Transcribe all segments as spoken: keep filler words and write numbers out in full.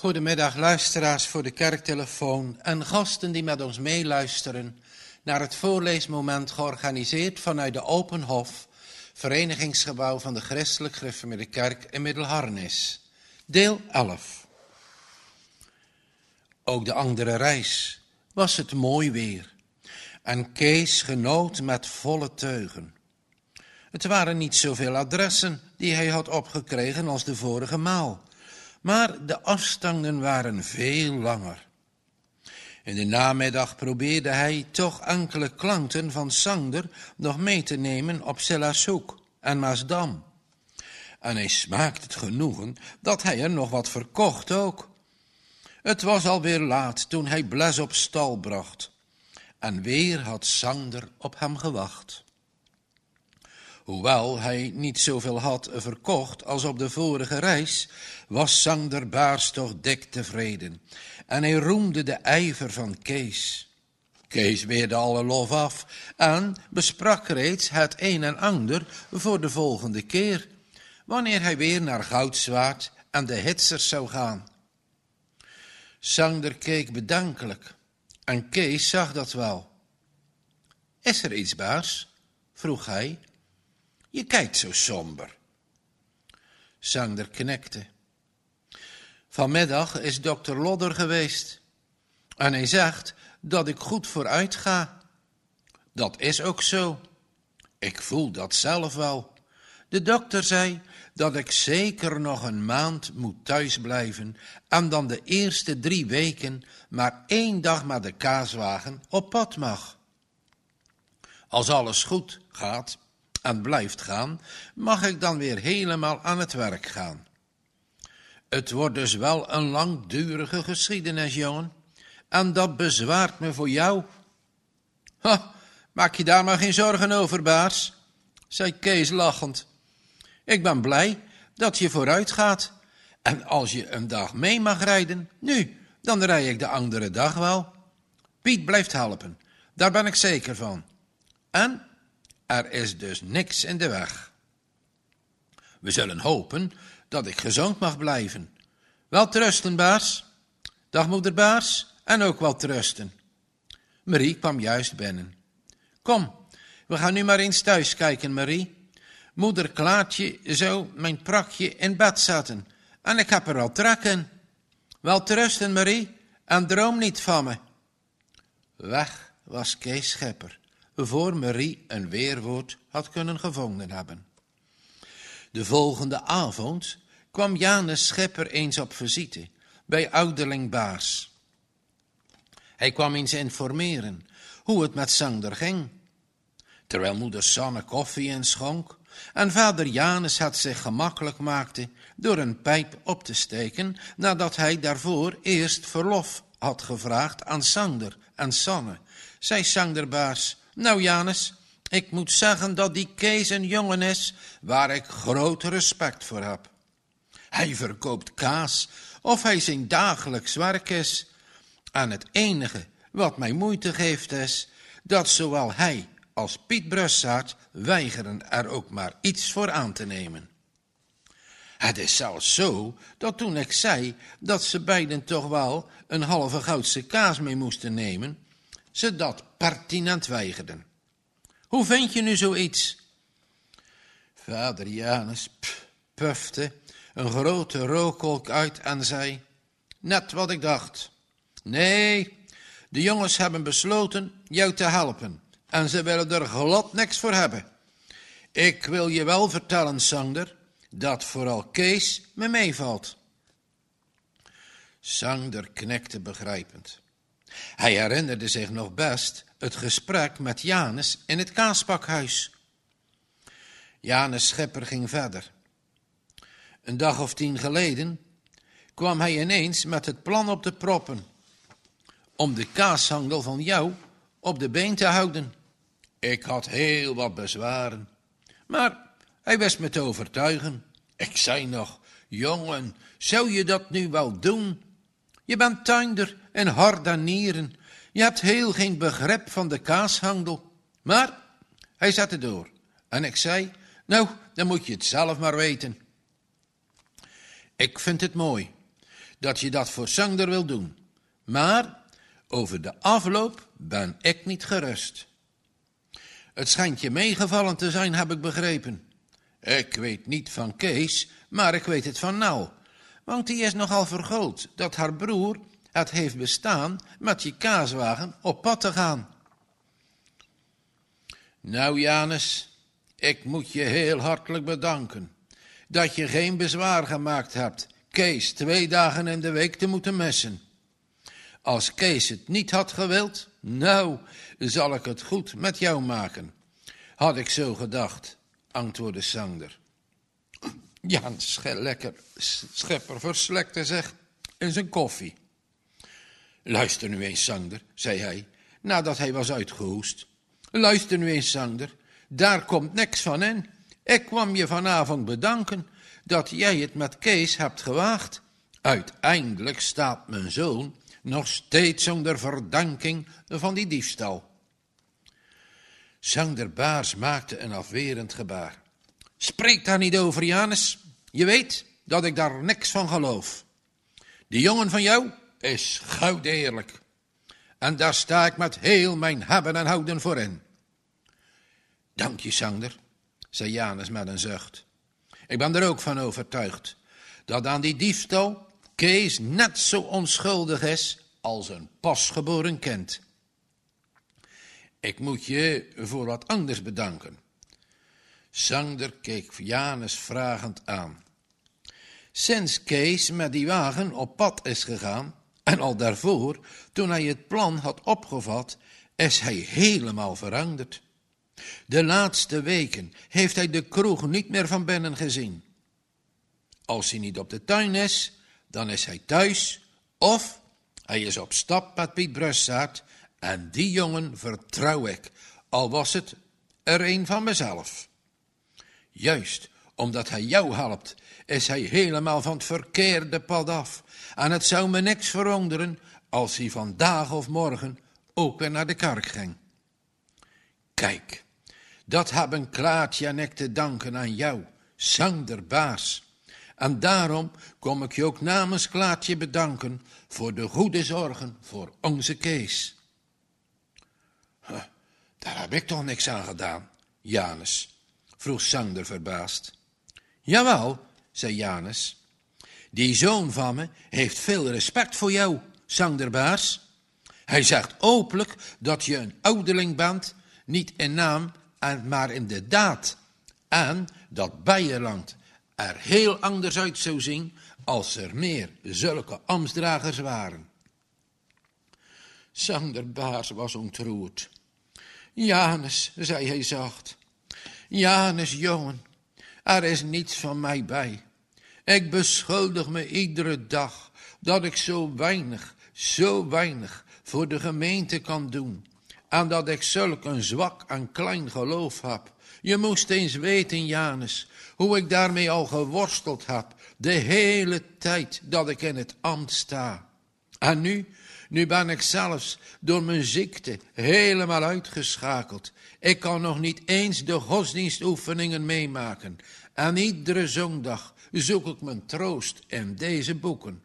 Goedemiddag luisteraars voor de kerktelefoon en gasten die met ons meeluisteren naar het voorleesmoment georganiseerd vanuit de Open Hof, verenigingsgebouw van de Christelijk Gereformeerde Kerk in Middelharnis. Deel elf. Ook de andere reis was het mooi weer en Kees genoot met volle teugen. Het waren niet zoveel adressen die hij had opgekregen als de vorige maal, maar de afstanden waren veel langer. In de namiddag probeerde hij toch enkele klanten van Sander nog mee te nemen op Selashoek en Maasdam. En hij smaakte het genoegen dat hij er nog wat verkocht ook. Het was alweer laat toen hij Bles op stal bracht. En weer had Sander op hem gewacht. Hoewel hij niet zoveel had verkocht als op de vorige reis, was Sander Baars toch dik tevreden. En hij roemde de ijver van Kees. Kees weerde alle lof af en besprak reeds het een en ander voor de volgende keer, wanneer hij weer naar Goudzwaard en de hitsers zou gaan. Sander keek bedankelijk en Kees zag dat wel. Is er iets, Baars? Vroeg hij. Je kijkt zo somber. Sander knikte. Vanmiddag is dokter Lodder geweest en hij zegt dat ik goed vooruit ga. Dat is ook zo. Ik voel dat zelf wel. De dokter zei dat ik zeker nog een maand moet thuisblijven en dan de eerste drie weken maar één dag met de kaaswagen op pad mag. Als alles goed gaat en blijft gaan, mag ik dan weer helemaal aan het werk gaan. Het wordt dus wel een langdurige geschiedenis, jongen, en dat bezwaart me voor jou. Ha, maak je daar maar geen zorgen over, Baars, zei Kees lachend. Ik ben blij dat je vooruit gaat, en als je een dag mee mag rijden, nu, dan rij ik de andere dag wel. Piet blijft helpen, daar ben ik zeker van. En er is dus niks in de weg. We zullen hopen dat ik gezond mag blijven. Wel trusten, Baars. Dag moeder Baars, en ook wel trusten. Marie kwam juist binnen. Kom, we gaan nu maar eens thuis kijken, Marie. Moeder Klaartje zou mijn prakje in bed zetten, en ik heb er al trek in. Wel trusten, Marie, en droom niet van me. Weg was Kees Schipper, voor Marie een weerwoord had kunnen gevonden hebben. De volgende avond kwam Janus Schipper eens op visite bij ouderling Baars. Hij kwam eens informeren hoe het met Sander ging. Terwijl moeder Sanne koffie inschonk en vader Janus het zich gemakkelijk maakte door een pijp op te steken, nadat hij daarvoor eerst verlof had gevraagd aan Sander en Sanne, zei Sander Baars: Nou Janus, ik moet zeggen dat die Kees een jongen is waar ik groot respect voor heb. Hij verkoopt kaas of hij zijn dagelijks werk is. En het enige wat mij moeite geeft is dat zowel hij als Piet Brussaert weigeren er ook maar iets voor aan te nemen. Het is zelfs zo dat toen ik zei dat ze beiden toch wel een halve Goudse kaas mee moesten nemen, ze dat pertinent weigerden. Hoe vind je nu zoiets? Vader Janus pff, pufte een grote rookkolk uit en zei: Net wat ik dacht. Nee, de jongens hebben besloten jou te helpen en ze willen er glad niks voor hebben. Ik wil je wel vertellen, Sander, dat vooral Kees me meevalt. Sander knikte begrijpend. Hij herinnerde zich nog best het gesprek met Janus in het kaaspakhuis. Janus Schipper ging verder. Een dag of tien geleden kwam hij ineens met het plan op de proppen om de kaashandel van jou op de been te houden. Ik had heel wat bezwaren, maar hij wist me te overtuigen. Ik zei nog: jongen, zou je dat nu wel doen? Je bent tuinder en hart en nieren. Je hebt heel geen begrip van de kaashandel. Maar hij zette door. En ik zei: nou, dan moet je het zelf maar weten. Ik vind het mooi dat je dat voor Sander wil doen. Maar over de afloop ben ik niet gerust. Het schijnt je meegevallen te zijn, heb ik begrepen. Ik weet niet van Kees, maar ik weet het van Nel. Want die is nogal vergoold dat haar broer het heeft bestaan met je kaaswagen op pad te gaan. Nou, Janus, ik moet je heel hartelijk bedanken dat je geen bezwaar gemaakt hebt Kees twee dagen in de week te moeten missen. Als Kees het niet had gewild, nou, zal ik het goed met jou maken. Had ik zo gedacht, antwoordde Sander. Janus, lekker schepper verslekte zich in zijn koffie. Luister nu eens, Sander, zei hij, nadat hij was uitgehoest. Luister nu eens, Sander, daar komt niks van in. Ik kwam je vanavond bedanken dat jij het met Kees hebt gewaagd. Uiteindelijk staat mijn zoon nog steeds onder verdanking van die diefstal. Sander Baars maakte een afwerend gebaar. Spreek daar niet over, Janus. Je weet dat ik daar niks van geloof. Die jongen van jou is goud eerlijk. En daar sta ik met heel mijn hebben en houden voor in. Dank je, Sander, zei Janus met een zucht. Ik ben er ook van overtuigd dat aan die diefstal Kees net zo onschuldig is als een pasgeboren kind. Ik moet je voor wat anders bedanken. Sander keek Janus vragend aan. Sinds Kees met die wagen op pad is gegaan, en al daarvoor, toen hij het plan had opgevat, is hij helemaal veranderd. De laatste weken heeft hij de kroeg niet meer van binnen gezien. Als hij niet op de tuin is, dan is hij thuis, of hij is op stap met Piet Brussaert, en die jongen vertrouw ik, al was het er een van mezelf. Juist omdat hij jou helpt, is hij helemaal van het verkeerde pad af. En het zou me niks verwonderen als hij vandaag of morgen ook weer naar de kerk ging. Kijk, dat hebben Klaartje en ik te danken aan jou, Sander Baars. En daarom kom ik je ook namens Klaartje bedanken voor de goede zorgen voor onze Kees. Huh, daar heb ik toch niks aan gedaan, Janus, vroeg Sander verbaasd. Jawel, zei Janus. Die zoon van me heeft veel respect voor jou, Sander Baars. Hij zegt openlijk dat je een ouderling bent, niet in naam, maar in de daad. En dat Beierland er heel anders uit zou zien als er meer zulke ambtsdragers waren. Sander Baars was ontroerd. Janus, zei hij zacht. Janus, jongen, er is niets van mij bij. Ik beschuldig me iedere dag dat ik zo weinig, zo weinig voor de gemeente kan doen. En dat ik zulk een zwak en klein geloof heb. Je moest eens weten, Janus, hoe ik daarmee al geworsteld heb, de hele tijd dat ik in het ambt sta. En nu, nu ben ik zelfs door mijn ziekte helemaal uitgeschakeld. Ik kan nog niet eens de godsdienstoefeningen meemaken. En iedere zondag zoek ik mijn troost in deze boeken.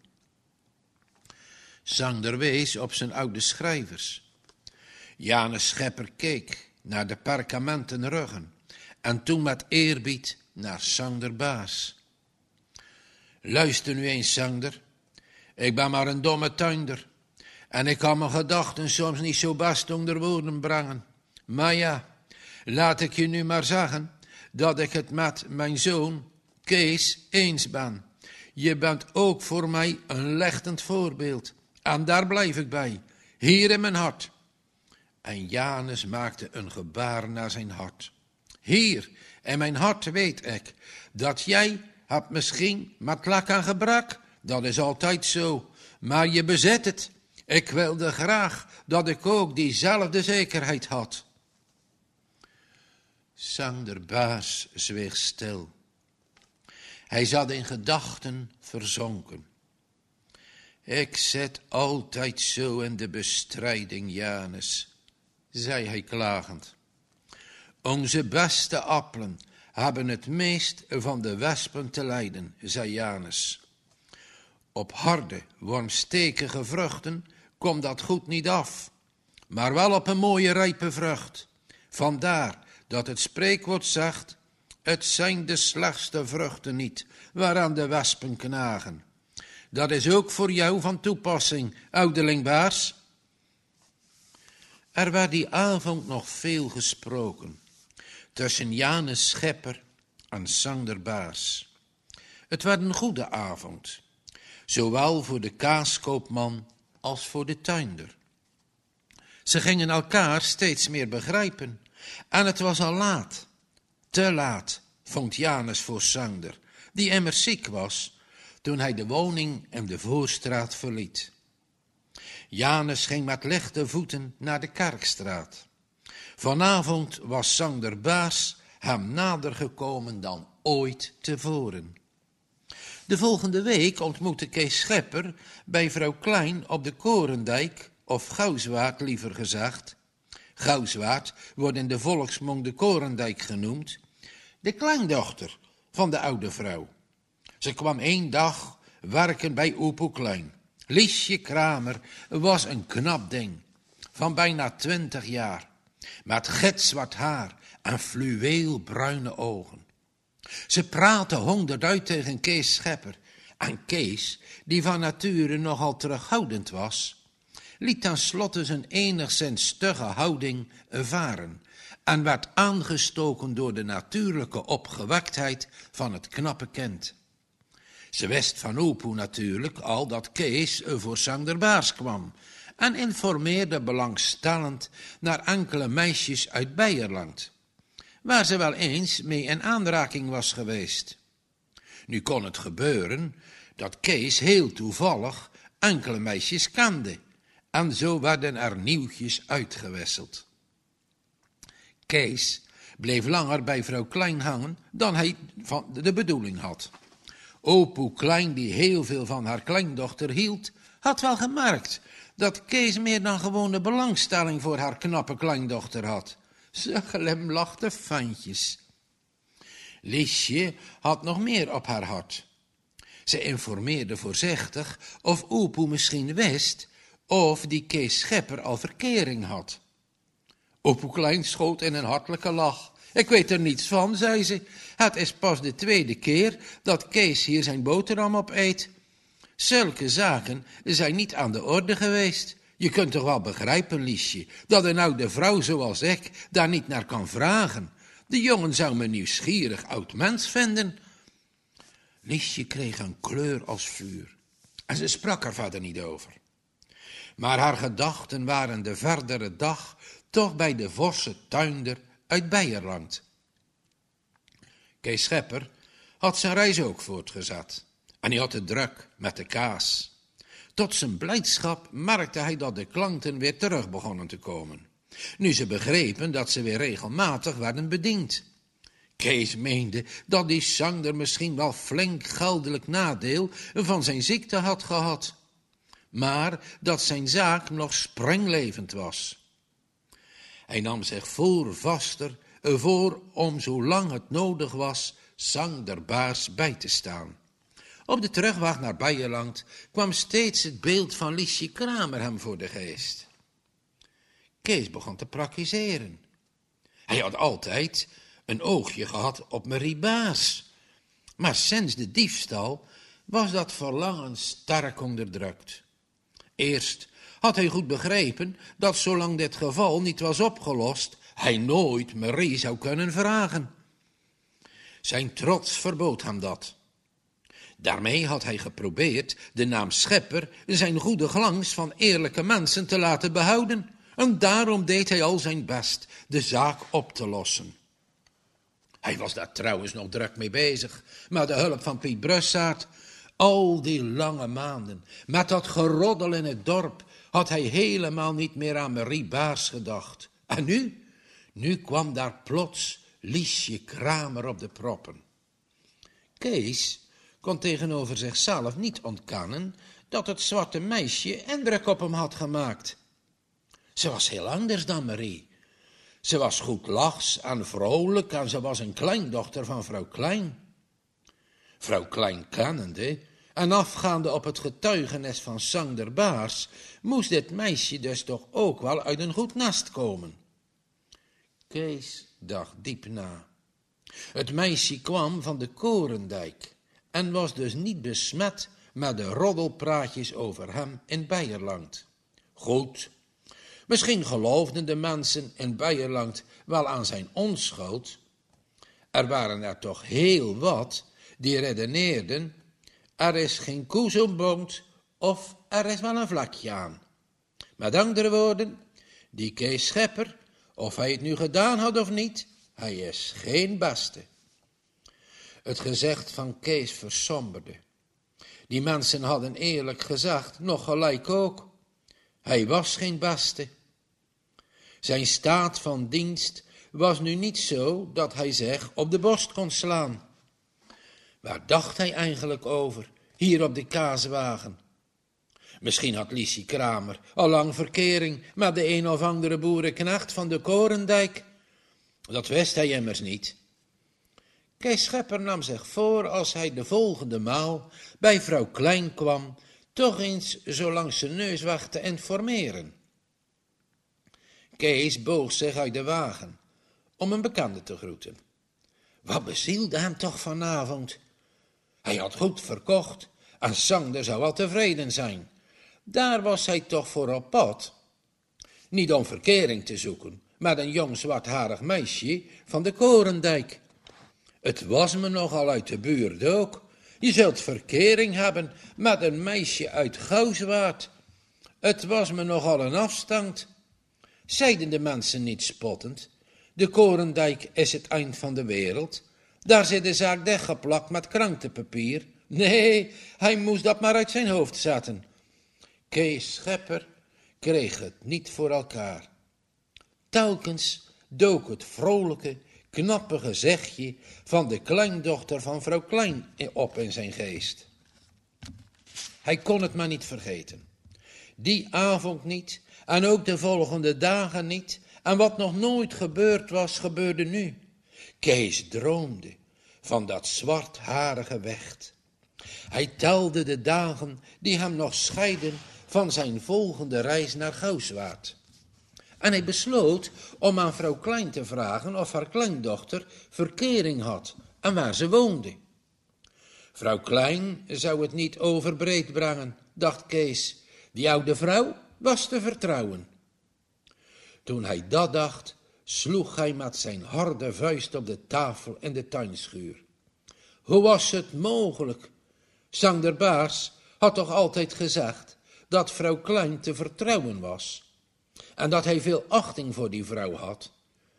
Sander wees op zijn oude schrijvers. Janus Schepper keek naar de perkamenten ruggen en toen met eerbied naar Sander Baas. Luister nu eens, Sander. Ik ben maar een domme tuinder en ik kan mijn gedachten soms niet zo best onder woorden brengen. Maar ja, laat ik je nu maar zeggen dat ik het met mijn zoon Kees eens ben. Je bent ook voor mij een lichtend voorbeeld en daar blijf ik bij, hier in mijn hart. En Janus maakte een gebaar naar zijn hart. Hier, in mijn hart weet ik, dat jij hebt misschien met lak en gebrak, dat is altijd zo, maar je bezit het. Ik wilde graag dat ik ook diezelfde zekerheid had. Sander Baas zweeg stil. Hij zat in gedachten verzonken. Ik zit altijd zo in de bestrijding, Janus, zei hij klagend. Onze beste appelen hebben het meest van de wespen te lijden, zei Janus. Op harde, wormstekige vruchten komt dat goed niet af, maar wel op een mooie rijpe vrucht. Vandaar dat het spreekwoord zegt, het zijn de slechtste vruchten niet, waaraan de wespen knagen. Dat is ook voor jou van toepassing, ouderling Baars. Er werd die avond nog veel gesproken, tussen Janus Schepper en Sander Baars. Het werd een goede avond, zowel voor de kaaskoopman als voor de tuinder. Ze gingen elkaar steeds meer begrijpen en het was al laat, te laat, vond Janus voor Sander, die immers ziek was toen hij de woning in de voorstraat verliet. Janus ging met lichte voeten naar de Kerkstraat. Vanavond was Sander Baars hem nader gekomen dan ooit tevoren. De volgende week ontmoette Kees Schepper bij vrouw Klein op de Korendijk, of Gouwzwaard liever gezegd. Gouwzwaard wordt in de volksmond de Korendijk genoemd, de kleindochter van de oude vrouw. Ze kwam één dag werken bij Opoe Klein. Liesje Kramer was een knap ding, van bijna twintig jaar, met gitzwart haar en fluweelbruine ogen. Ze praatte honderd uit tegen Kees Schepper, en Kees, die van nature nogal terughoudend was, liet tenslotte zijn enigszins stugge houding varen en werd aangestoken door de natuurlijke opgewektheid van het knappe kind. Ze wist van Opoe natuurlijk al dat Kees voor Sander Baars kwam en informeerde belangstellend naar enkele meisjes uit Beierland, waar ze wel eens mee in aanraking was geweest. Nu kon het gebeuren dat Kees heel toevallig enkele meisjes kende, en zo werden er nieuwtjes uitgewisseld. Kees bleef langer bij vrouw Klein hangen dan hij van de bedoeling had. Opoe Klein, die heel veel van haar kleindochter hield, had wel gemerkt dat Kees meer dan gewone belangstelling voor haar knappe kleindochter had. Ze glimlachte fijntjes. Liesje had nog meer op haar hart. Ze informeerde voorzichtig of Opoe misschien wist of die Kees Schepper al verkering had. Opoe Klein schoot in een hartelijke lach. Ik weet er niets van, zei ze. Het is pas de tweede keer dat Kees hier zijn boterham op eet. Zulke zaken zijn niet aan de orde geweest. Je kunt toch wel begrijpen, Liesje, dat een oude vrouw zoals ik daar niet naar kan vragen. De jongen zou me nieuwsgierig oud mens vinden. Liesje kreeg een kleur als vuur en ze sprak er verder niet over. Maar haar gedachten waren de verdere dag toch bij de forse tuinder uit Beierland. Kees Schepper had zijn reis ook voortgezet en hij had het druk met de kaas. Tot zijn blijdschap merkte hij dat de klanten weer terug begonnen te komen, nu ze begrepen dat ze weer regelmatig werden bediend. Kees meende dat die Sander misschien wel flink geldelijk nadeel van zijn ziekte had gehad, maar dat zijn zaak nog springlevend was. Hij nam zich voor vaster voor om zolang het nodig was Sander Baars bij te staan. Op de terugweg naar Beierland kwam steeds het beeld van Liesje Kramer hem voor de geest. Kees begon te praktiseren. Hij had altijd een oogje gehad op Marie Baars, maar sinds de diefstal was dat verlangen sterk onderdrukt. Eerst had hij goed begrepen dat zolang dit geval niet was opgelost, hij nooit Marie zou kunnen vragen. Zijn trots verbood hem dat. Daarmee had hij geprobeerd de naam Schepper zijn goede glans van eerlijke mensen te laten behouden, en daarom deed hij al zijn best de zaak op te lossen. Hij was daar trouwens nog druk mee bezig, met de hulp van Piet Brussaert. Al die lange maanden, met dat geroddel in het dorp, had hij helemaal niet meer aan Marie Baars gedacht. En nu, nu kwam daar plots Liesje Kramer op de proppen. Kees kon tegenover zichzelf niet ontkennen dat het zwarte meisje indruk op hem had gemaakt. Ze was heel anders dan Marie. Ze was goedlachs en vrolijk en ze was een kleindochter van vrouw Klein. Vrouw Klein kennende En afgaande op het getuigenis van Sander Baars, moest dit meisje dus toch ook wel uit een goed nest komen. Kees dacht diep na. Het meisje kwam van de Korendijk en was dus niet besmet met de roddelpraatjes over hem in Beierland. Goed, misschien geloofden de mensen in Beierland wel aan zijn onschuld. Er waren er toch heel wat die redeneerden, er is geen koe zo'n boont of er is wel een vlakje aan. Met andere woorden, die Kees Schepper, of hij het nu gedaan had of niet, hij is geen beste. Het gezegd van Kees versomberde. Die mensen hadden eerlijk gezegd nog gelijk ook. Hij was geen beste. Zijn staat van dienst was nu niet zo dat hij zich op de borst kon slaan. Waar dacht hij eigenlijk over, hier op de kaaswagen? Misschien had Lisie Kramer al lang verkering met de een of andere boerenknecht van de Korendijk. Dat wist hij immers niet. Kees Schepper nam zich voor als hij de volgende maal bij vrouw Klein kwam, toch eens zo langs zijn neus weg te informeren. Kees boog zich uit de wagen om een bekende te groeten. Wat bezielde hem toch vanavond? Hij had goed verkocht en Sander zou wel tevreden zijn. Daar was hij toch voor op pad. Niet om verkering te zoeken met een jong zwartharig meisje van de Korendijk. Het was me nogal uit de buurt ook. Je zult verkering hebben met een meisje uit Gouswaard. Het was me nogal een afstand. Zeiden de mensen niet spottend. De Korendijk is het eind van de wereld. Daar zit de zaak dichtgeplakt met krantenpapier. Nee, hij moest dat maar uit zijn hoofd zetten. Kees Schepper kreeg het niet voor elkaar. Telkens dook het vrolijke, knappe gezichtje van de kleindochter van vrouw Klein op in zijn geest. Hij kon het maar niet vergeten. Die avond niet en ook de volgende dagen niet. En wat nog nooit gebeurd was, gebeurde nu. Kees droomde van dat zwartharige Wecht. Hij telde de dagen die hem nog scheiden van zijn volgende reis naar Gouswaard. En hij besloot om aan vrouw Klein te vragen of haar kleindochter verkering had en waar ze woonde. Vrouw Klein zou het niet overbreed brengen, dacht Kees. Die oude vrouw was te vertrouwen. Toen hij dat dacht, sloeg hij met zijn harde vuist op de tafel in de tuinschuur. Hoe was het mogelijk? Sander Baars had toch altijd gezegd dat vrouw Klein te vertrouwen was en dat hij veel achting voor die vrouw had.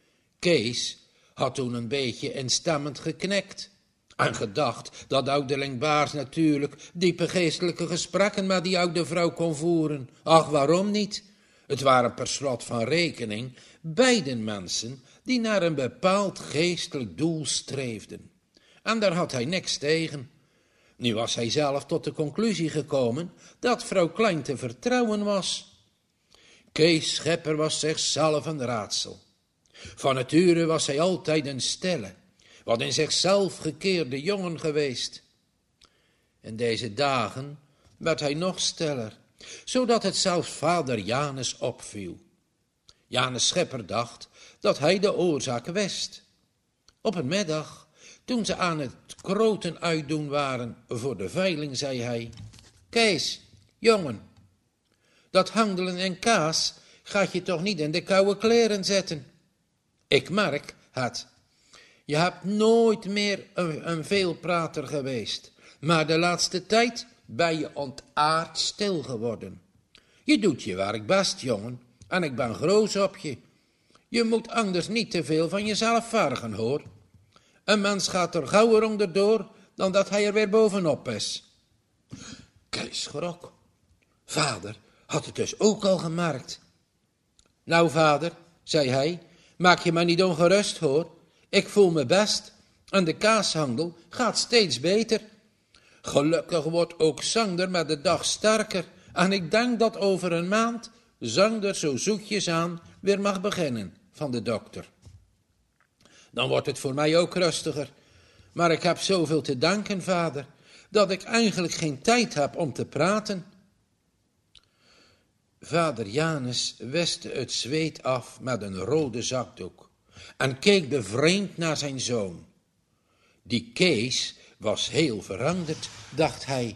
Kees had toen een beetje instemmend geknikt en gedacht dat ouderling Baars natuurlijk diepe geestelijke gesprekken met die oude vrouw kon voeren. Ach, waarom niet? Het waren per slot van rekening beiden mensen die naar een bepaald geestelijk doel streefden. En daar had hij niks tegen. Nu was hij zelf tot de conclusie gekomen dat vrouw Klein te vertrouwen was. Kees Schepper was zichzelf een raadsel. Van nature was hij altijd een stille, wat in zichzelf gekeerde jongen geweest. In deze dagen werd hij nog stiller, zodat het zelfs vader Janus opviel. Janus Schepper dacht dat hij de oorzaak wist. Op een middag, toen ze aan het kroten uitdoen waren voor de veiling, zei hij: Kees, jongen, dat handelen in kaas gaat je toch niet in de koude kleren zetten. Ik merk het. Je hebt nooit meer een, een veelprater geweest, maar de laatste tijd ben je ontaard stil geworden. Je doet je werk best, jongen, en ik ben groot op je. Je moet anders niet te veel van jezelf vergen, hoor. Een mens gaat er gauwer onderdoor dan dat hij er weer bovenop is. Kees schrok. Vader had het dus ook al gemerkt. Nou, vader, zei hij, maak je maar niet ongerust, hoor. Ik voel me best en de kaashandel gaat steeds beter. Gelukkig wordt ook Sander met de dag sterker en ik denk dat over een maand Sander zo zoetjes aan weer mag beginnen van de dokter. Dan wordt het voor mij ook rustiger. Maar ik heb zoveel te danken, vader. dat ik eigenlijk geen tijd heb om te praten. Vader Janus wiste het zweet af met een rode zakdoek en keek bevreemd naar zijn zoon. Die Kees was heel veranderd, dacht hij.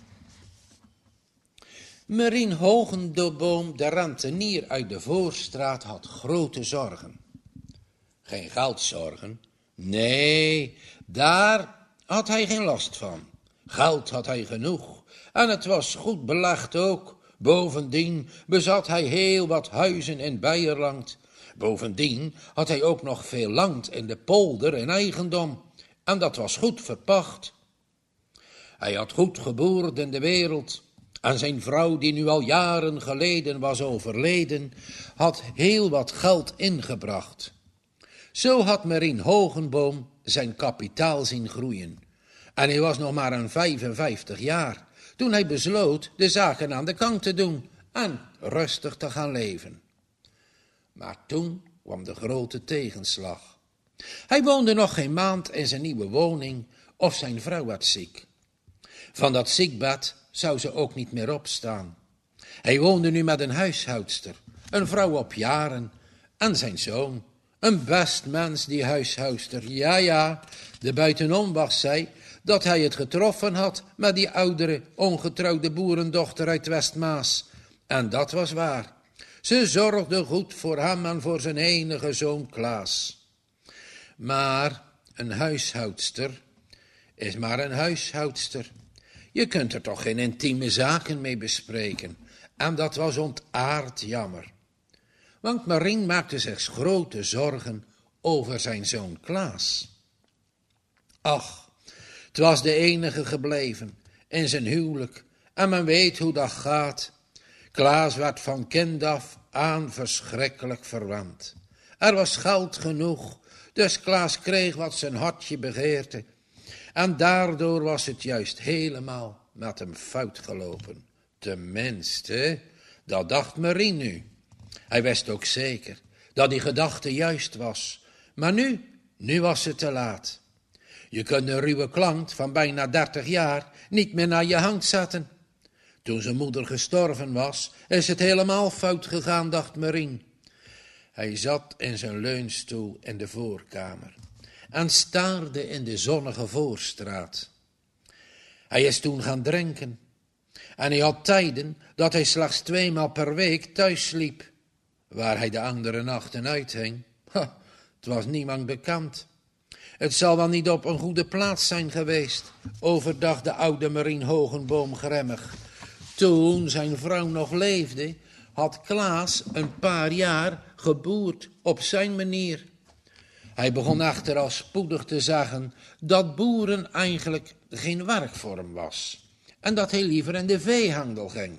Marien Hogenboom, de rentenier uit de Voorstraat, had grote zorgen. Geen geldzorgen, nee, daar had hij geen last van. Geld had hij genoeg en het was goed belegd ook. Bovendien bezat hij heel wat huizen in Beierland. Bovendien had hij ook nog veel land in de polder in eigendom. En dat was goed verpacht. Hij had goed geboerd in de wereld. En zijn vrouw, die nu al jaren geleden was overleden, had heel wat geld ingebracht. Zo had Marien Hogenboom zijn kapitaal zien groeien. En hij was nog maar een vijfenvijftig jaar, toen hij besloot de zaken aan de kant te doen en rustig te gaan leven. Maar toen kwam de grote tegenslag. Hij woonde nog geen maand in zijn nieuwe woning of zijn vrouw werd ziek. Van dat ziekbed zou ze ook niet meer opstaan. Hij woonde nu met een huishoudster, een vrouw op jaren en zijn zoon. Een best mens, die huishoudster. Ja, ja, de buitenom was zij dat hij het getroffen had met die oudere, ongetrouwde boerendochter uit Westmaas. En dat was waar. Ze zorgde goed voor hem en voor zijn enige zoon Klaas. Maar een huishoudster is maar een huishoudster. Je kunt er toch geen intieme zaken mee bespreken. En dat was ontaard jammer. Want Marien maakte zich grote zorgen over zijn zoon Klaas. Ach, het was de enige gebleven in zijn huwelijk. En men weet hoe dat gaat. Klaas werd van kind af aan verschrikkelijk verwant. Er was geld genoeg, dus Klaas kreeg wat zijn hartje begeerte. En daardoor was het juist helemaal met hem fout gelopen. Tenminste, dat dacht Marien nu. Hij wist ook zeker dat die gedachte juist was. Maar nu, nu was het te laat. Je kunt een ruwe klant van bijna dertig jaar niet meer naar je hand zetten. Toen zijn moeder gestorven was, is het helemaal fout gegaan, dacht Marien. Hij zat in zijn leunstoel in de voorkamer en staarde in de zonnige Voorstraat. Hij is toen gaan drinken en hij had tijden dat hij slechts tweemaal per week thuis sliep. Waar hij de andere nachten uithing, ha, het was niemand bekend. Het zal wel niet op een goede plaats zijn geweest, overdacht de oude Marien Hogenboom grimmig. Toen zijn vrouw nog leefde, had Klaas een paar jaar geboerd op zijn manier. Hij begon echter al spoedig te zeggen dat boeren eigenlijk geen werk voor hem was en dat hij liever in de veehandel ging.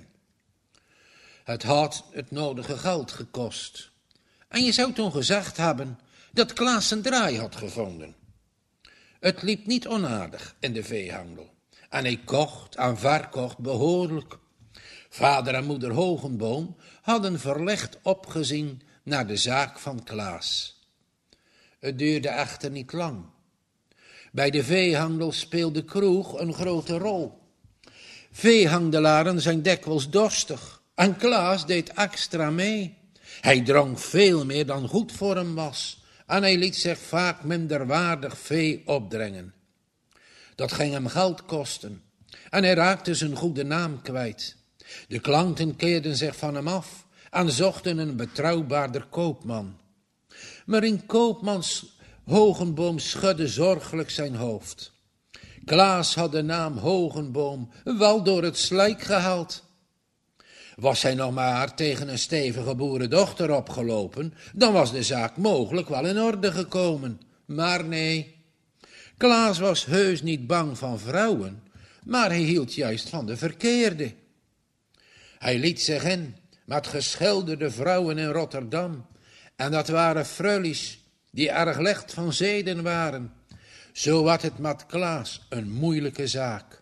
Het had het nodige geld gekost. En je zou toen gezegd hebben dat Klaas zijn draai had gevonden. Het liep niet onaardig in de veehandel. En hij kocht en verkocht behoorlijk. Vader en moeder Hogenboom hadden verlicht opgezien naar de zaak van Klaas. Het duurde echter niet lang. Bij de veehandel speelde kroeg een grote rol. Veehandelaren zijn dikwijls dorstig. En Klaas deed extra mee. Hij dronk veel meer dan goed voor hem was. En hij liet zich vaak minderwaardig vee opdringen. Dat ging hem geld kosten. En hij raakte zijn goede naam kwijt. De klanten keerden zich van hem af en zochten een betrouwbaarder koopman. Maar in koopmans Hogenboom schudde zorgelijk zijn hoofd. Klaas had de naam Hogenboom wel door het slijk gehaald. Was hij nog maar tegen een stevige boerendochter opgelopen, dan was de zaak mogelijk wel in orde gekomen. Maar nee, Klaas was heus niet bang van vrouwen, maar hij hield juist van de verkeerde. Hij liet zich in met geschilderde vrouwen in Rotterdam, en dat waren frullies die erg licht van zeden waren. Zo werd het met Klaas een moeilijke zaak.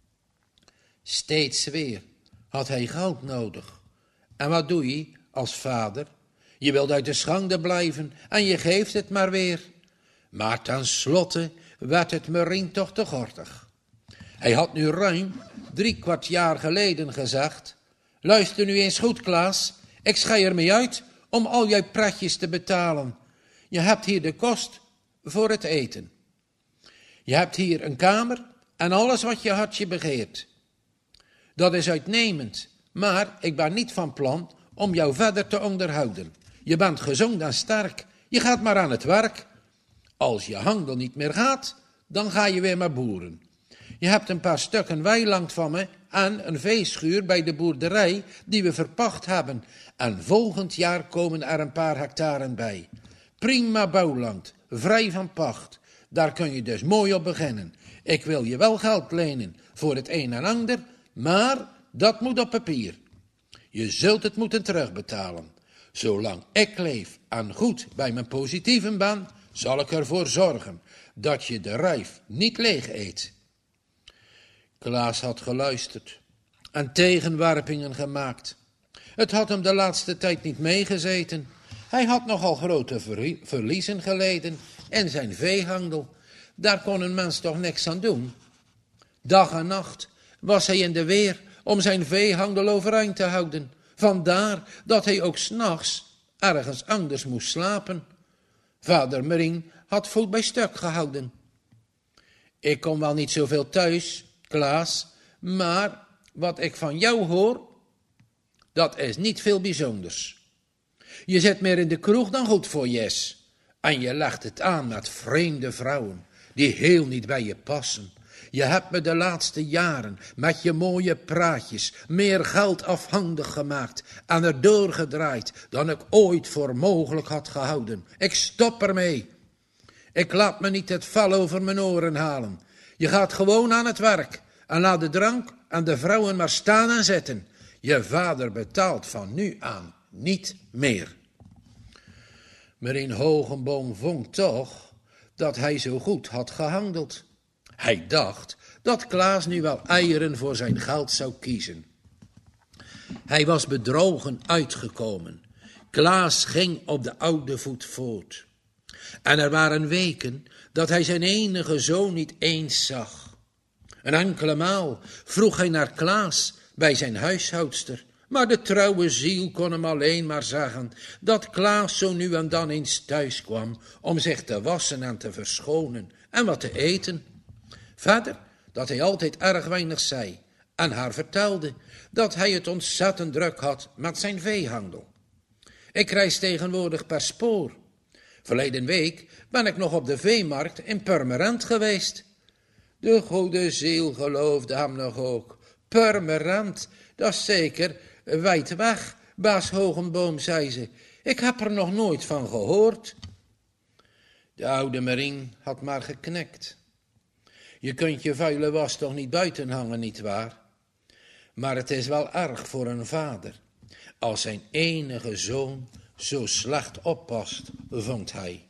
Steeds weer had hij geld nodig. En wat doe je als vader? Je wilt uit de schande blijven en je geeft het maar weer. Maar tenslotte werd het Marien toch te gortig. Hij had nu ruim drie kwart jaar geleden gezegd: luister nu eens goed, Klaas, ik schei ermee uit om al jouw pratjes te betalen. Je hebt hier de kost voor het eten. Je hebt hier een kamer en alles wat je hartje begeert. Dat is uitnemend, maar ik ben niet van plan om jou verder te onderhouden. Je bent gezond en sterk, je gaat maar aan het werk. Als je handel niet meer gaat, dan ga je weer maar boeren. Je hebt een paar stukken weiland van me en een veeschuur bij de boerderij die we verpacht hebben. En volgend jaar komen er een paar hectaren bij. Prima bouwland, vrij van pacht. Daar kun je dus mooi op beginnen. Ik wil je wel geld lenen voor het een en ander, maar dat moet op papier. Je zult het moeten terugbetalen. Zolang ik leef en goed bij mijn positieven ben, zal ik ervoor zorgen dat je de rijf niet leeg eet. Klaas had geluisterd en tegenwerpingen gemaakt. Het had hem de laatste tijd niet meegezeten. Hij had nogal grote verliezen geleden in zijn veehandel. Daar kon een mens toch niks aan doen. Dag en nacht was hij in de weer om zijn veehandel overeind te houden. Vandaar dat hij ook 's nachts ergens anders moest slapen. Vader Merien had voet bij stuk gehouden. Ik kom wel niet zoveel thuis, Klaas, maar wat ik van jou hoor, dat is niet veel bijzonders. Je zit meer in de kroeg dan goed voor Jes. En je legt het aan met vreemde vrouwen, die heel niet bij je passen. Je hebt me de laatste jaren met je mooie praatjes meer geld afhandig gemaakt en er doorgedraaid dan ik ooit voor mogelijk had gehouden. Ik stop ermee. Ik laat me niet het vel over mijn oren halen. Je gaat gewoon aan het werk en laat de drank en de vrouwen maar staan en zitten. Je vader betaalt van nu aan niet meer. Merien Hogenboom vond toch dat hij zo goed had gehandeld. Hij dacht dat Klaas nu wel eieren voor zijn geld zou kiezen. Hij was bedrogen uitgekomen. Klaas ging op de oude voet voort. En er waren weken dat hij zijn enige zoon niet eens zag. Een enkele maal vroeg hij naar Klaas bij zijn huishoudster, maar de trouwe ziel kon hem alleen maar zeggen dat Klaas zo nu en dan eens thuis kwam om zich te wassen en te verschonen en wat te eten. Verder dat hij altijd erg weinig zei en haar vertelde dat hij het ontzettend druk had met zijn veehandel. Ik reis tegenwoordig per spoor. Verleden week ben ik nog op de veemarkt in Purmerend geweest. De goede ziel geloofde hem nog ook. Purmerend, dat is zeker wijd weg, baas Hogenboom, zei ze. Ik heb er nog nooit van gehoord. De oude Merien had maar geknikt. Je kunt je vuile was toch niet buiten hangen, nietwaar? Maar het is wel erg voor een vader als zijn enige zoon zo slecht oppast, vond hij.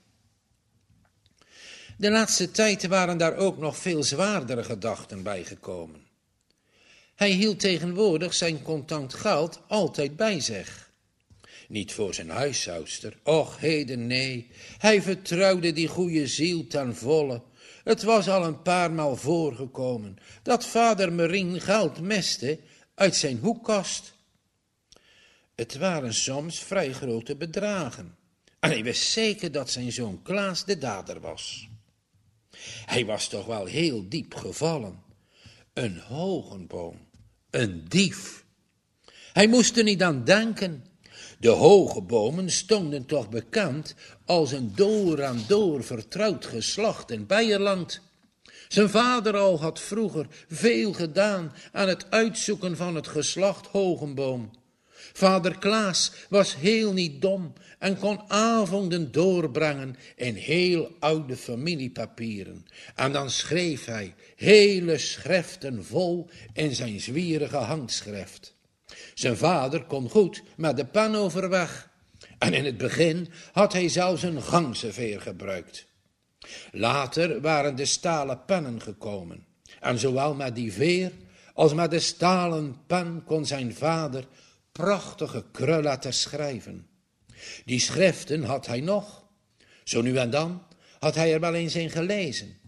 De laatste tijd waren daar ook nog veel zwaardere gedachten bijgekomen. Hij hield tegenwoordig zijn contant geld altijd bij zich. Niet voor zijn huishoudster, och heden nee, hij vertrouwde die goede ziel ten volle. Het was al een paar maal voorgekomen dat vader Merien geld miste uit zijn hoekkast. Het waren soms vrij grote bedragen en hij wist zeker dat zijn zoon Klaas de dader was. Hij was toch wel heel diep gevallen. Een Hogenboom, een dief. Hij moest er niet aan denken. De Hogenbomen stonden toch bekend als een door en door vertrouwd geslacht in Beierland. Zijn vader al had vroeger veel gedaan aan het uitzoeken van het geslacht Hogenboom. Vader Klaas was heel niet dom en kon avonden doorbrengen in heel oude familiepapieren. En dan schreef hij hele schriften vol in zijn zwierige handschrift. Zijn vader kon goed met de pen overweg. En in het begin had hij zelfs een ganzenveer gebruikt. Later waren de stalen pennen gekomen. En zowel met die veer als met de stalen pen kon zijn vader prachtige krulletters schrijven. Die schriften had hij nog. Zo nu en dan had hij er wel eens in gelezen.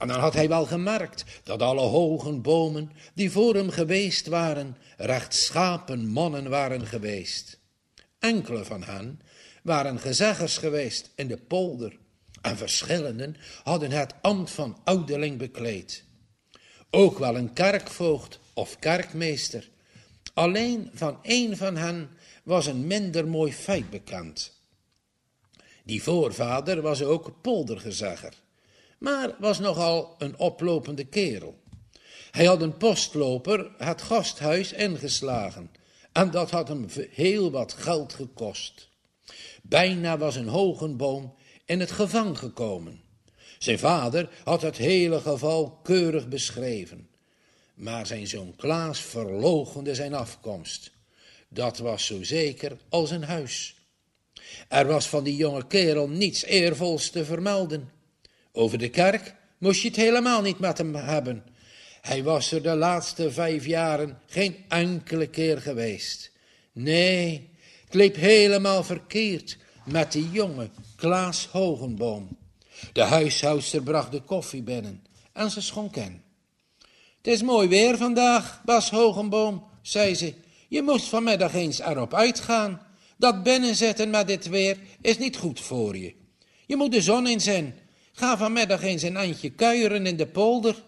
En dan had hij wel gemerkt dat alle hoge bomen die voor hem geweest waren, rechtschapen mannen waren geweest. Enkele van hen waren gezeggers geweest in de polder en verschillenden hadden het ambt van ouderling bekleed. Ook wel een kerkvoogd of kerkmeester. Alleen van één van hen was een minder mooi feit bekend. Die voorvader was ook poldergezegger, maar was nogal een oplopende kerel. Hij had een postloper het gasthuis ingeslagen en dat had hem heel wat geld gekost. Bijna was een hogenboom in het gevang gekomen. Zijn vader had het hele geval keurig beschreven, maar zijn zoon Klaas verloochende zijn afkomst. Dat was zo zeker als een huis. Er was van die jonge kerel niets eervols te vermelden. Over de kerk moest je het helemaal niet met hem hebben. Hij was er de laatste vijf jaren geen enkele keer geweest. Nee, het liep helemaal verkeerd met die jonge Klaas Hogenboom. De huishoudster bracht de koffie binnen en ze schonk in. Het is mooi weer vandaag, Bas Hogenboom, zei ze. Je moest vanmiddag eens erop uitgaan. Dat binnenzitten met dit weer is niet goed voor je. Je moet de zon eens in. Ga vanmiddag eens een eindje kuieren in de polder.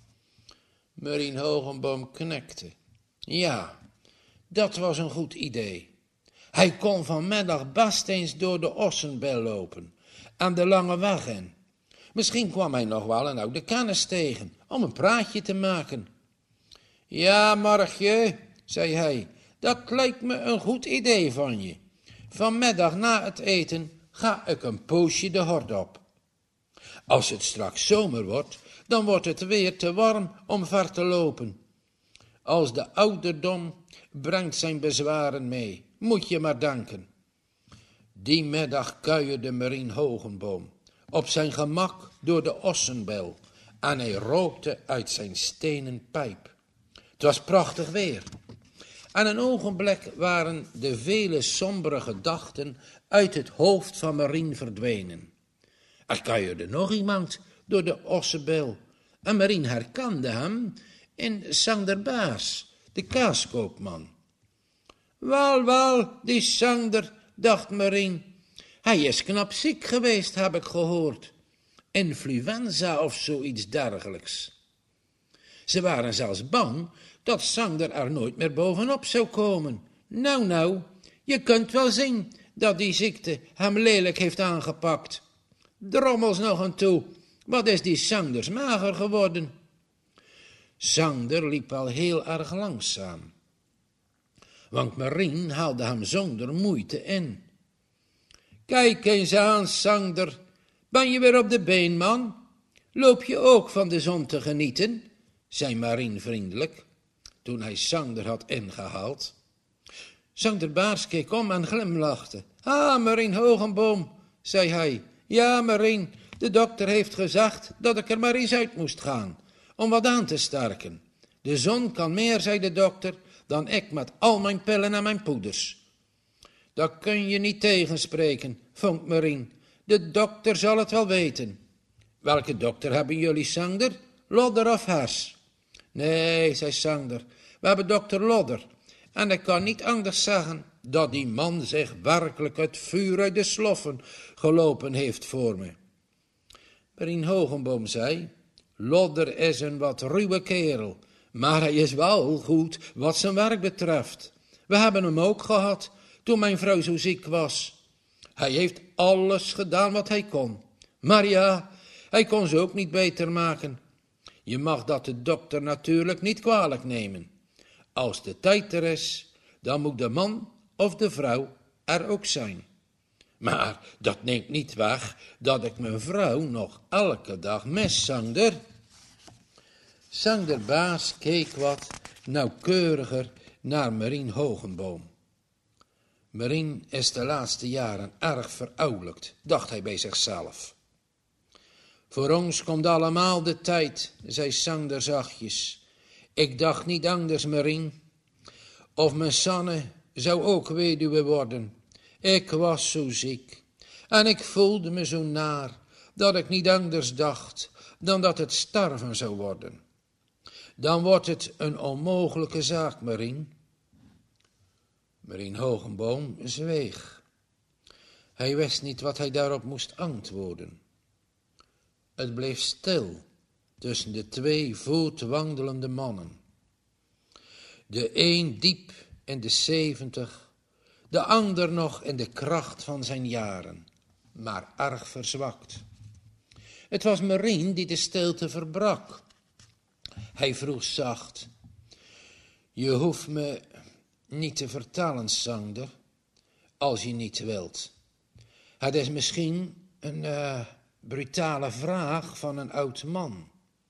Marien Hogenboom knikte. Ja, dat was een goed idee. Hij kon vanmiddag best eens door de Ossenbel lopen en de lange weg in. Misschien kwam hij nog wel een oude kennis tegen om een praatje te maken. Ja, Margje, zei hij, dat lijkt me een goed idee van je. Vanmiddag na het eten ga ik een poosje de hort op. Als het straks zomer wordt, dan wordt het weer te warm om ver te lopen. Als de ouderdom brengt zijn bezwaren mee, moet je maar danken. Die middag kuierde Marien Hogenboom op zijn gemak door de Ossenbel en hij rookte uit zijn stenen pijp. Het was prachtig weer. En een ogenblik waren de vele sombere gedachten uit het hoofd van Marien verdwenen. Er kuierde nog iemand door de Ossenbel en Marien herkende hem in Sander Baas, de kaaskoopman. Wel, wel, die Sander, dacht Marien. Hij is knap ziek geweest, heb ik gehoord. Influenza of zoiets dergelijks. Ze waren zelfs bang dat Sander er nooit meer bovenop zou komen. Nou, nou, je kunt wel zien dat die ziekte hem lelijk heeft aangepakt. Drommels nog aan toe, wat is die Sanders mager geworden? Sander liep al heel erg langzaam, want Marien haalde hem zonder moeite in. Kijk eens aan, Sander, ben je weer op de been, man? Loop je ook van de zon te genieten? Zei Marien vriendelijk, toen hij Sander had ingehaald. Sander Baars keek om en glimlachte. Ah, Marien Hogenboom, zei hij. Ja, Marien, de dokter heeft gezegd dat ik er maar eens uit moest gaan, om wat aan te sterken. De zon kan meer, zei de dokter, dan ik met al mijn pillen en mijn poeders. Dat kun je niet tegenspreken, vond Marien. De dokter zal het wel weten. Welke dokter hebben jullie, Sander? Lodder of Hers? Nee, zei Sander, we hebben dokter Lodder. En ik kan niet anders zeggen dat die man zich werkelijk het vuur uit de sloffen gelopen heeft voor me. Marien Hogenboom zei, Lodder is een wat ruwe kerel, maar hij is wel goed wat zijn werk betreft. We hebben hem ook gehad toen mijn vrouw zo ziek was. Hij heeft alles gedaan wat hij kon. Maar ja, hij kon ze ook niet beter maken. Je mag dat de dokter natuurlijk niet kwalijk nemen. Als de tijd er is, dan moet de man of de vrouw er ook zijn. Maar dat neemt niet weg dat ik mijn vrouw nog elke dag mis, Sander. Sander Baas keek wat nauwkeuriger naar Marien Hogenboom. Marien is de laatste jaren erg veroudelijkt, dacht hij bij zichzelf. Voor ons komt allemaal de tijd, zei Sander zachtjes. Ik dacht niet anders, Marien. Of mijn Sanne zou ook weduwe worden. Ik was zo ziek en ik voelde me zo naar, dat ik niet anders dacht dan dat het sterven zou worden. Dan wordt het een onmogelijke zaak, Marien. Marien Hogenboom zweeg. Hij wist niet wat hij daarop moest antwoorden. Het bleef stil tussen de twee voortwandelende mannen. De een diep in de zeventig, de ander nog in de kracht van zijn jaren, maar erg verzwakt. Het was Marien die de stilte verbrak. Hij vroeg zacht: je hoeft me niet te vertellen, Sander, als je niet wilt. Het is misschien een uh, brutale vraag van een oud man.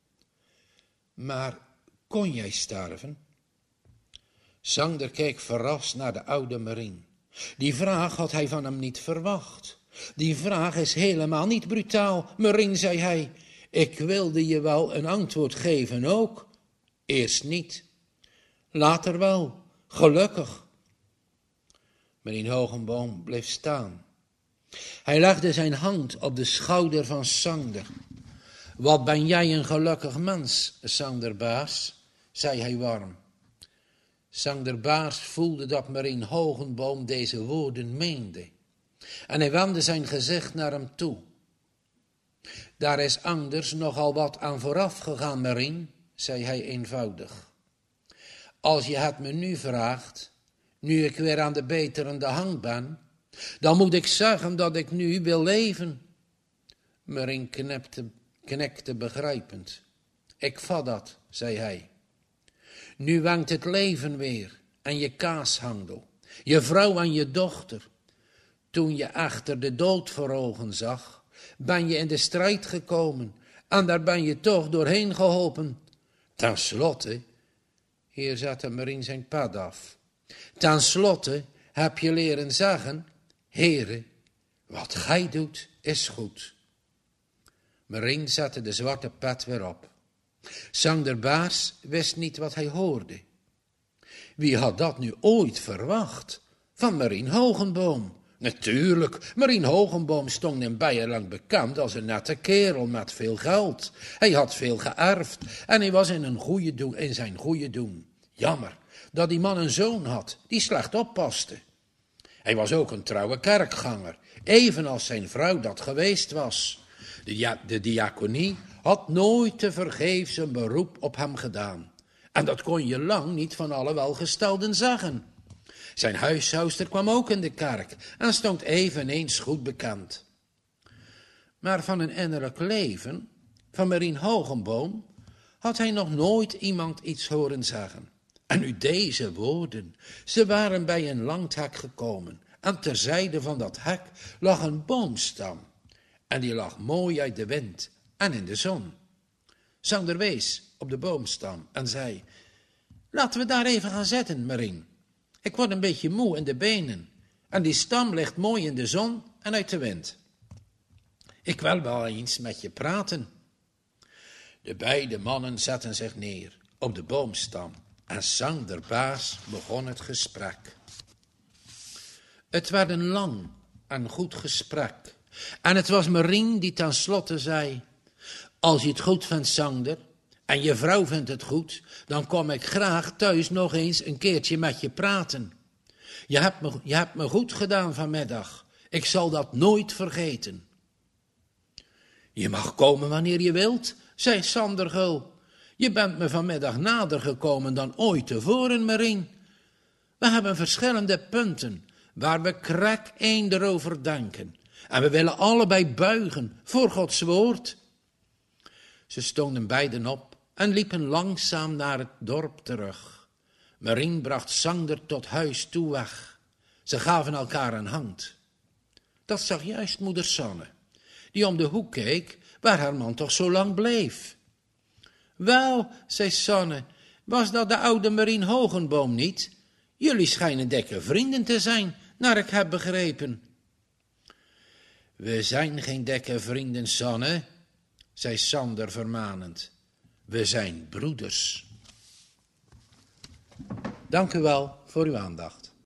Maar kon jij sterven? Sander keek verrast naar de oude Marien. Die vraag had hij van hem niet verwacht. Die vraag is helemaal niet brutaal, Marien, zei hij. Ik wilde je wel een antwoord geven ook. Eerst niet. Later wel. Gelukkig. Marien Hogenboom bleef staan. Hij legde zijn hand op de schouder van Sander. Wat ben jij een gelukkig mens, Sander Baars, zei hij warm. Sander Baars voelde dat Marien Hogenboom deze woorden meende. En hij wendde zijn gezicht naar hem toe. Daar is anders nogal wat aan vooraf gegaan, Marien, zei hij eenvoudig. Als je het me nu vraagt, nu ik weer aan de beterende hand ben, dan moet ik zeggen dat ik nu wil leven. Marien knipte, knikte begrijpend. Ik vat dat, zei hij. Nu wankt het leven weer en je kaashandel, je vrouw en je dochter. Toen je achter de dood voor ogen zag, ben je in de strijd gekomen en daar ben je toch doorheen geholpen. Ten slotte, hier zette Marien zijn pad af. Ten slotte heb je leren zeggen, Heere, wat gij doet is goed. Marien zette de zwarte pet weer op. Sander Baars wist niet wat hij hoorde. Wie had dat nu ooit verwacht? Van Marien Hogenboom. Natuurlijk, Marien Hogenboom stond in Beierland bekend als een nette kerel met veel geld. Hij had veel geërfd en hij was in, een goede doen, in zijn goede doen. Jammer dat die man een zoon had die slecht oppaste. Hij was ook een trouwe kerkganger, evenals zijn vrouw dat geweest was. De, ja, de diaconie had nooit te vergeefs een beroep op hem gedaan. En dat kon je lang niet van alle welgestelden zeggen. Zijn huishoudster kwam ook in de kerk en stond eveneens goed bekend. Maar van een innerlijk leven, van Marien Hogenboom, had hij nog nooit iemand iets horen zeggen. En nu deze woorden, ze waren bij een landhek gekomen en terzijde van dat hek lag een boomstam. En die lag mooi uit de wind en in de zon. Sander wees op de boomstam en zei, laten we daar even gaan zitten, Marien. Ik word een beetje moe in de benen en die stam ligt mooi in de zon en uit de wind. Ik wil wel eens met je praten. De beide mannen zetten zich neer op de boomstam en Sander Baars begon het gesprek. Het werd een lang en goed gesprek en het was Marien die tenslotte zei, als je het goed vindt, Sander, en je vrouw vindt het goed, dan kom ik graag thuis nog eens een keertje met je praten. Je hebt me, je hebt me goed gedaan vanmiddag. Ik zal dat nooit vergeten. Je mag komen wanneer je wilt, zei Sander Gul. Je bent me vanmiddag nader gekomen dan ooit tevoren, Marien. We hebben verschillende punten waar we krek eender over denken. En we willen allebei buigen voor Gods woord. Ze stonden beiden op en liepen langzaam naar het dorp terug. Marien bracht Sander tot huis toe weg. Ze gaven elkaar een hand. Dat zag juist moeder Sanne, die om de hoek keek waar haar man toch zo lang bleef. Wel, zei Sanne, was dat de oude Marien Hogenboom niet? Jullie schijnen dikke vrienden te zijn, naar ik heb begrepen. We zijn geen dikke vrienden, Sanne, zei Sander vermanend. We zijn broeders. Dank u wel voor uw aandacht.